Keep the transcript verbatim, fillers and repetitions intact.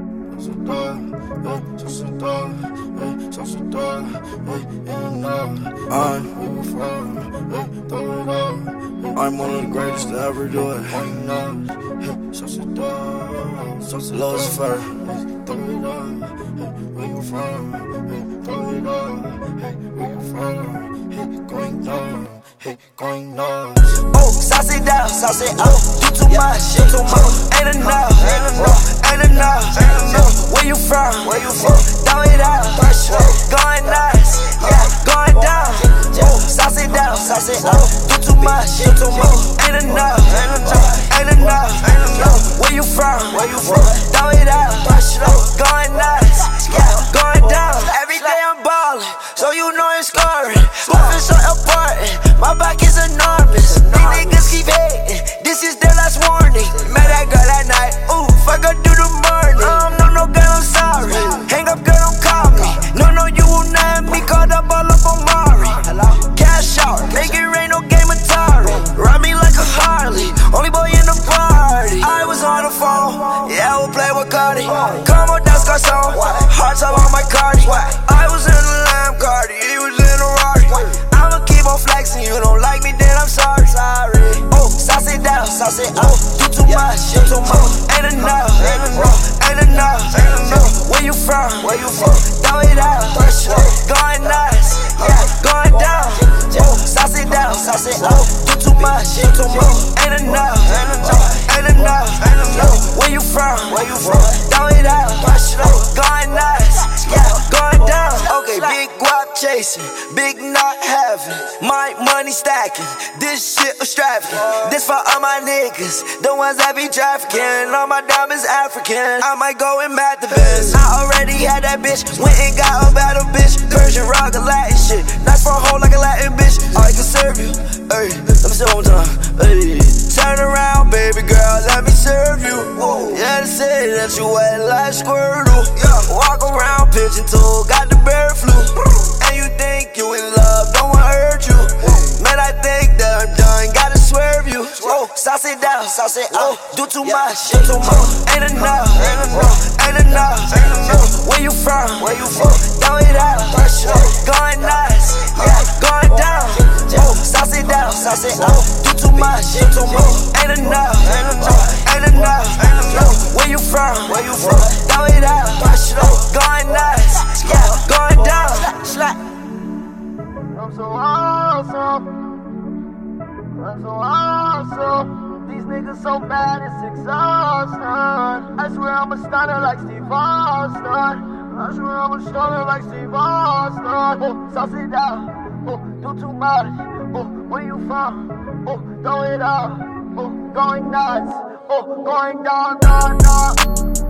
I'm one of the greatest to ever do it. Lucifer. Where you from? Throw it up. Where you from? Going down. Hey, going down. Oh, sauce it down, sauce it up. Do too much, do too much. Ain't enough, ain't enough, ain't enough. Where you from? Where you from? Throw it out. Going nuts, yeah, going down. Oh, sauce it down, sauce it up. Do too much, do too much. Ain't enough, ain't enough, ain't enough, ain't enough. Where you from? Where you from? Throw it out. Going nuts, yeah, going down. Every day I'm ballin', so you know it's scoring. Moving so important. My back is enormous. These niggas keep hating. This is their last warning. Met that girl at night. Ooh, fuck her through the morning. Um, no, no, girl, I'm sorry. Hang up, girl, don't call me. No, no, you will not have me caught up all up on Mari. Cash out, make it rain, no game Atari. Ride me like a Harley. Only boy in the party. I was on the phone. Yeah, I will play with Cardi. Come on, that's Garcon. Hearts all on my Cardi. I was in the Lamb Cardi. He was in the Rari. I'ma keep on flexing, you don't like me, then I'm sorry, sorry. Oh, sauce it down, sauce it up. Do too much, do too much. Ain't enough, ain't enough, ain't enough, ain't enough. Where you from? Where you from? Throw it out. Going nuts, yeah, going down. Oh, sauce it down, sauce it up. Do too much, do too much. Ain't enough, ain't enough, ain't enough, ain't enough. Where you from? Where you from? Throw it out. Going nuts, yeah, going down. Okay, big guap chasing, big not having, my money stacking. This shit extravagant. This for all my niggas, the ones that be trafficking. All my diamonds African. I might go and mad the best. I already had that bitch, went and got a battle bitch. Persian rock a Latin shit, nice for a hoe like a Latin bitch. I can serve you, hey, let me say it one time, hey. Turn around, baby girl, let me serve you. Whoa. Yeah, they say that you wet like Squirtle. Yeah. Walk around pigeon toe, got the bird flu. And you think you in love, don't wanna hurt you. Man, I think that I'm done, gotta swerve you. Oh, sauce it down, sauce it up. Do too much, do too much. Ain't enough, ain't enough, ain't enough, ain't enough. Where you from? Where you from? Throw it out. Going nuts, yeah, going down. Oh, sauce it down, sauce it up. Do too much, do too much. Ain't enough, ain't enough, ain't enough, ain't enough. Where you from? Where you from? Throw it out. Going nuts, yeah, going down. I'm so awesome. I'm so awesome. These niggas so bad, it's exhausting. I swear I'm a stunner like Steve Austin. I swear I'm a stunner like Steve Austin. Oh, sauce it down. Oh, do too much. Oh, where you from? Oh, throw it up. Oh, going nuts. Oh, going down, down, down.